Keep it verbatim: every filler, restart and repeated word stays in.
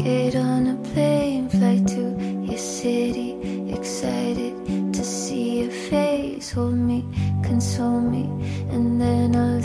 Get on a plane, fly to your city, excited to see your face. Hold me, console me, and then I'll